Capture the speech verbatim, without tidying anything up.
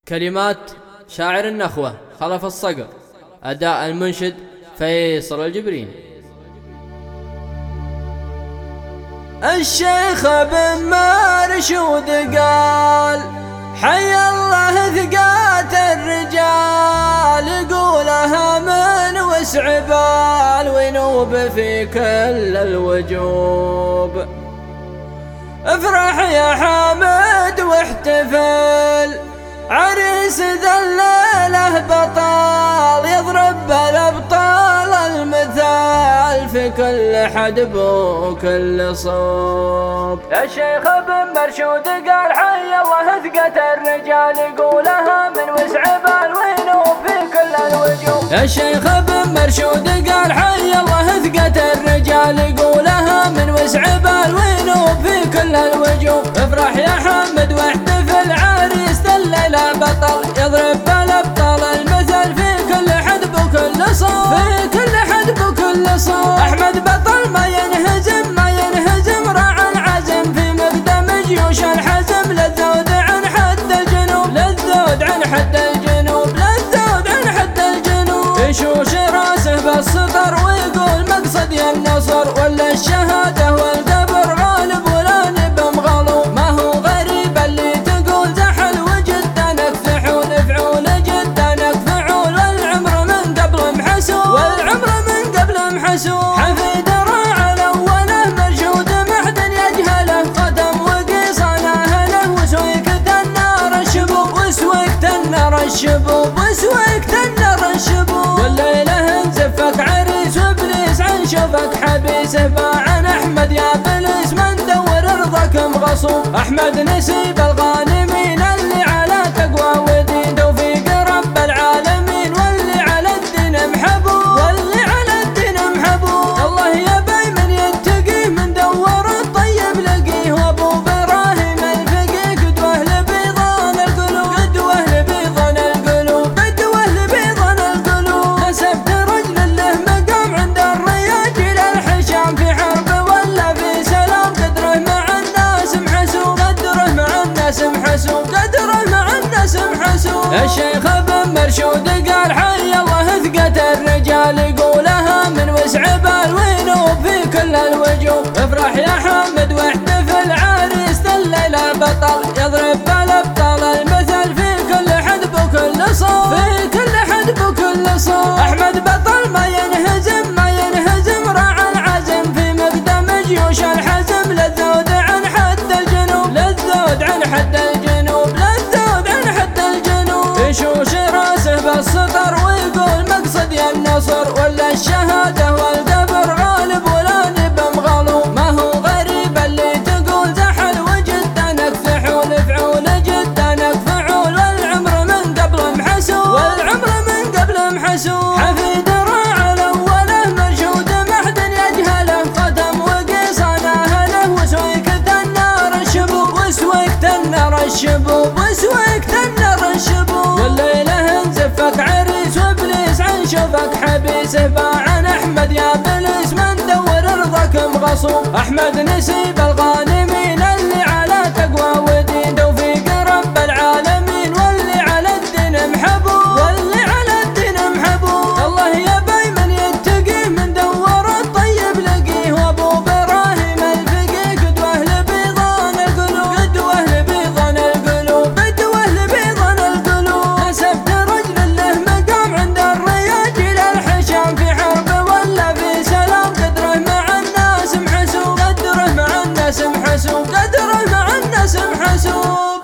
كلمات شاعر النخوة خلف الصقر، أداء المنشد فيصل الجبرين. الشيخ ابن مرشود قال حي الله ثقات الرجال، يقولها من وسع بال وينوب في كل الوجوب. افرح يا حامد واحتفل، عريس ذا الليلة بطال، يضرب بالابطال المثال في كل حدب وكل صوب. يا شيخ ابن مرشود قال حي الله ثقة الرجال، يقولها من وسع بال وينوب في كل الوجوب. يا شيخ ابن مرشود قال حي الله ثقة الرجال، يقولها من وسع بال وينوب في كل الوجوب. افرح يا حمد واحتفل، عريس ذا الليلة بطل، يضرب بالابطال المثل في كل حدب وكل صوب. في كل حدب وكل صوب. احمد بطل ما ينهزم ما ينهزم، راعى العزم في مقدم جيوش الحزم، للذود عن حد الجنوب، للذود عن حد الجنوب، للذود عن حد الجنوب. يشوش راسه بالسطر ويقول مقصدي النصر، ولا الشهادة والقبر غالب ولا نب مغلوب. ما هو غريب اللي تقول زحل وجدانك فعول، فعول جدانك فعول، والعمر من قبل محسوب، والعمر من قبل محسوب. حفيد راعى الاوله مرشود محدن يجهله، قدم وقيصان اهله، وسويكة النار الشبوب، وسويكة النار الشبوب، وسويكة النار الشبوب. والليله انزفك عريس وابليس عن شوفك حبيسه، باعن احمد يا بليس من دور رضاك مغصوب. احمد نسيب الغانمين اللي على تقوى ودين، توفيق رب العالمين واللي على الدين محبوب، واللي على الدين محبوب. الله يبي من يتقيه من دور الطيب لقيه، وابو ابراهيم الفقيه قدوه لبيضان القلوب، قدوه لبيضان القلوب، قدوه لبيضان القلوب. نسبت رجل له مقام عند الرياجيل الحشام، في حرب ولا في سلام، قدره مع الناس محسوب، قدره مع الناس محسوب، قدره مع الناس محسوب. الشيخ ابن مرشود قال حي الله ثقة الرجال، يقولها من وسع بال وينوب في كل الوجوب. افرح يا حامد واحتفل، عريس ذا الليلة بطل، يضرب بالابطال المثل في كل حدب وكل صوب. في كل حدب وكل صوب. احمد بطل ما ينهزم ما ينهزم، راعى العزم في مقدم جيوش الحزم، للذود عن حد الجنوب، للذود عن حد الجنوب، للذود عن حد الجنوب. يشوش راسه بالسطر ويقول مقصدي النصر، ولا الشهادة والقبر غالب ولا نب مغلوب. ما هو غريب اللي تقول زحل وجدانك فعول، فعول جدانك فعول، والعمر من قبل محسوب، والعمر من قبل محسوب. حفيد راعى الاوله مرشود محدن يجهله، قدم وقيصان اهله، وسويكة النار الشبوب، وسويكة النار الشبوب، وسويكة النار الشبوب. والليله انزفك عريس وابليس عن شوفك حبيسه، باعن احمد يا بليس من دور رضاك مغصوب. احمد نسيب الغانمين اللي على تقوى ودين، توفيق رب العالمين واللي على الدين محبوب، واللي على الدين محبوب. الله يبي من يتقيه من دور الطيب لقيه، وابو ابراهيم الفقيه قدوه لبيضان القلوب، قدوه لبيضان القلوب، قدوه لبيضان القلوب. نسبت رجل له مقام عند الرياجيل الحشام، في حرب ولا في سلام، قدره مع الناس محسوب، قدره مع الناس محسوب، قدره مع الناس محسوب.